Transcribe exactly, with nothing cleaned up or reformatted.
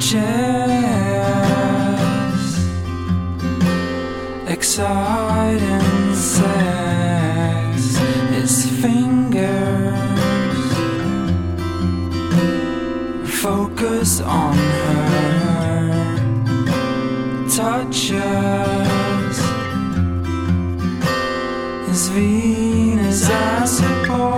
chest, exciting sex, his fingers focus on her, touches his Venus, I suppose.